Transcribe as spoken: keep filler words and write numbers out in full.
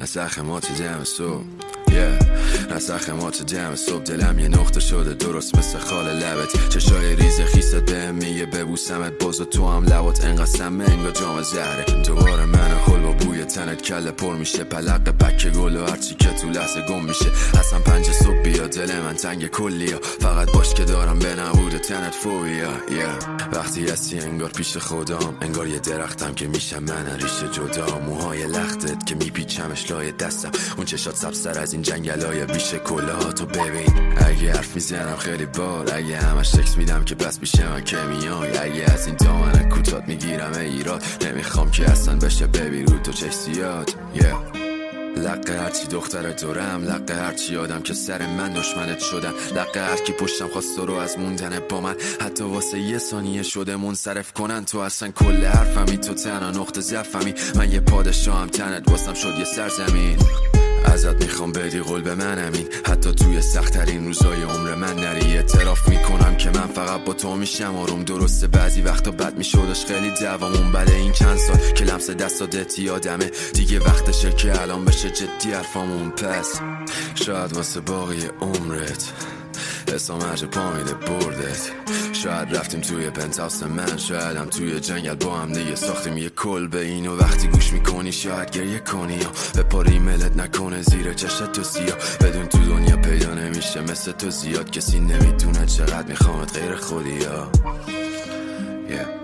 نسخ ما تو جمع صبح yeah. نسخ ما تو جمع صبح دلم یه نقطه شده درست مثل خال لبت چشای ریز خیست بهم میگه ببوسمت باز و تو هم لبات انقدر سمه انگار جام زهره دوباره من خل با بوی تنت کله پر میشه پلق پک گل و هرچی که تو لحظه گم میشه اصلا پنج صبح بیا دل من تنگ کلیا فقط باش که دارم به نبود تنت فوبیا yeah. وقتی هستی انگار پیش خودم انگار یه درختم که میشم من ریشه جدا موهای لختت که میپیچمش لای دستم اون چشات سبزتر از این جنگلای بیشه کلاهاتو ببین اگه حرف میزنم خیلی بال اگه همش تکس میدم که بس بیشه من که میای اگه از این دامنه کوتات میگیرم ایراد نمیخوام که اصلا بشه ببین رو تو چشیات yeah. لقه هرچی دختر دورم لقه هرچی آدم که سر من دشمنت شدن لقه هر کی پشتم خواست رو از موندن با من حتی واسه یه ثانیه شده منصرف کنن تو اصلا کل حرفمی تو تنها نقطه ضعفمی من یه پادشاهم تنت واسم شد یه سرزمین ازت میخوام بدی قول به من امین حتی توی سخت‌ترین روزای عمر من نری اعتراف میکنم که من فقط با تو میشم آروم درسته بعضی وقتا بد میشدش خیلی دوامون بله این چند سال که لمس دستات یادمه دیگه وقتشه که الان بشه جدی حرفامون پس شاید واسه باقی عمرت حسام هرچه پا میده بردت شاید رفتیم توی پنتاوس من شاید هم توی جنگل با هم دیگه ساختیم یه کل به اینو وقتی گوش میکنی شاید گریه کنی یا به پاری ملت نکنه زیر چشت تو سیاه بدون تو دنیا پیدا نمیشه مثل تو زیاد کسی نمیدونه چقدر میخوامت غیر خودی یا yeah.